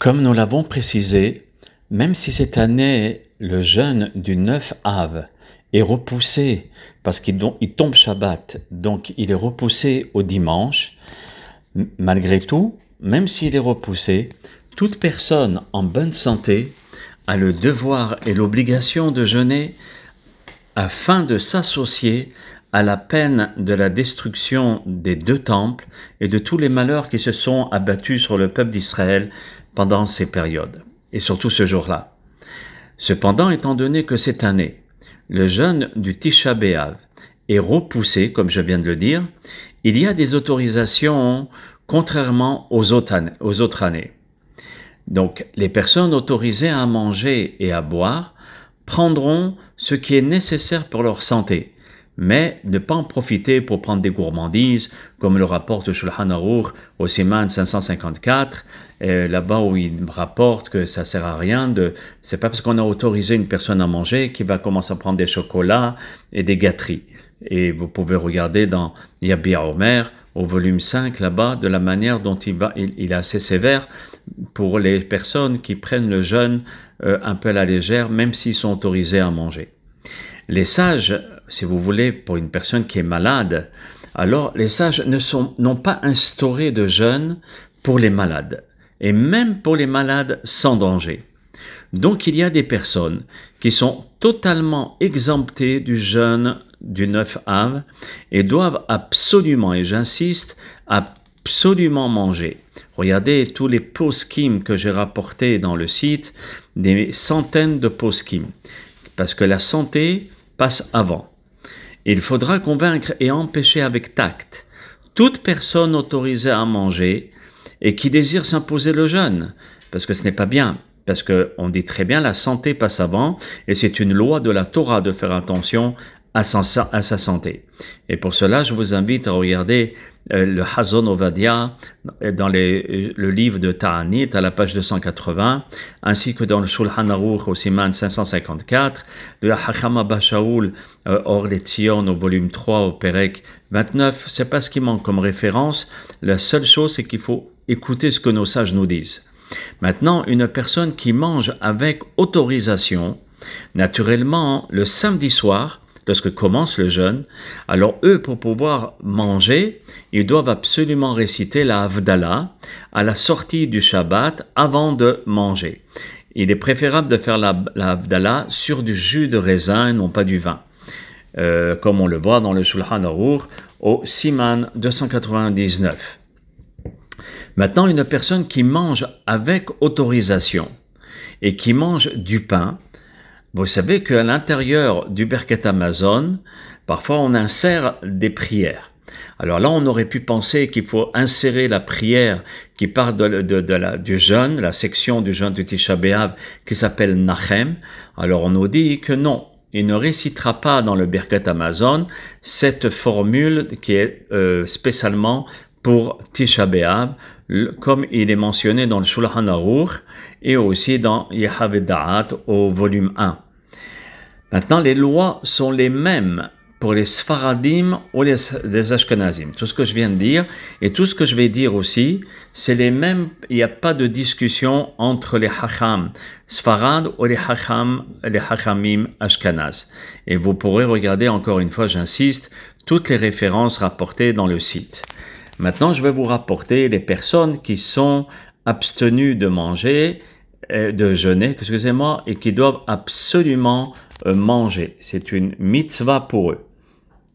Comme nous l'avons précisé, même si cette année le jeûne du 9 Av est repoussé parce qu'il tombe Shabbat, donc il est repoussé au dimanche, malgré tout, même s'il est repoussé, toute personne en bonne santé a le devoir et l'obligation de jeûner afin de s'associer à la peine de la destruction des deux temples et de tous les malheurs qui se sont abattus sur le peuple d'Israël pendant ces périodes, et surtout ce jour-là. Cependant, étant donné que cette année, le jeûne du Tisha B'Av est repoussé, comme je viens de le dire, il y a des autorisations contrairement aux autres années. Donc, les personnes autorisées à manger et à boire prendront ce qui est nécessaire pour leur santé, mais ne pas en profiter pour prendre des gourmandises, comme le rapporte Shulchan Aruch au Siman 554, là-bas où il rapporte que ça sert à rien c'est pas parce qu'on a autorisé une personne à manger qu'il va commencer à prendre des chocolats et des gâteries. Et vous pouvez regarder dans Yabir Omer, au volume 5, là-bas, de la manière dont il est assez sévère pour les personnes qui prennent le jeûne un peu à la légère, même s'ils sont autorisés à manger. Les sages, si vous voulez, pour une personne qui est malade, alors les sages n'ont pas instauré de jeûne pour les malades, et même pour les malades sans danger. Donc il y a des personnes qui sont totalement exemptées du jeûne du 9 Av et doivent absolument, et j'insiste, absolument manger. Regardez tous les poskim que j'ai rapportés dans le site, des centaines de poskim, parce que la santé passe avant. Il faudra convaincre et empêcher avec tact toute personne autorisée à manger et qui désire s'imposer le jeûne, parce que ce n'est pas bien. Parce qu'on dit très bien, la santé passe avant, et c'est une loi de la Torah de faire attention à sa santé. Et pour cela, je vous invite à regarder le Hazon Ovadia dans le livre de Ta'anit à la page 280, ainsi que dans le Shulchan Aruch au Siman 554, le Hacham Abba Shaul Or Letzion au volume 3 au Perek 29. C'est pas ce qui manque comme référence. La seule chose, c'est qu'il faut écouter ce que nos sages nous disent. Maintenant, une personne qui mange avec autorisation, naturellement, le samedi soir, lorsque commence le jeûne, alors eux, pour pouvoir manger, ils doivent absolument réciter la Havdalah à la sortie du Shabbat avant de manger. Il est préférable de faire la Havdalah sur du jus de raisin et non pas du vin, comme on le voit dans le Shulchan Aruch au Siman 299. Maintenant, une personne qui mange avec autorisation et qui mange du pain, vous savez qu'à l'intérieur du Birkat Hamazon, parfois on insère des prières. Alors là, on aurait pu penser qu'il faut insérer la prière qui part du jeûne, la section du jeûne du Tisha B'Av qui s'appelle Nachem. Alors on nous dit que non, il ne récitera pas dans le Birkat Hamazon cette formule qui est spécialement pour Tisha B'Av, comme il est mentionné dans le Shulchan Aruch et aussi dans Yehavet Da'at au volume 1. Maintenant, les lois sont les mêmes pour les Sfaradim ou les Ashkenazim. Tout ce que je viens de dire et tout ce que je vais dire aussi, c'est les mêmes. Il n'y a pas de discussion entre les Hacham Sfarad ou les Hachamim Ashkenaz. Et vous pourrez regarder encore une fois, j'insiste, toutes les références rapportées dans le site. Maintenant, je vais vous rapporter les personnes qui sont abstenues de manger, de jeûner, excusez-moi, et qui doivent absolument manger. C'est une mitzvah pour eux.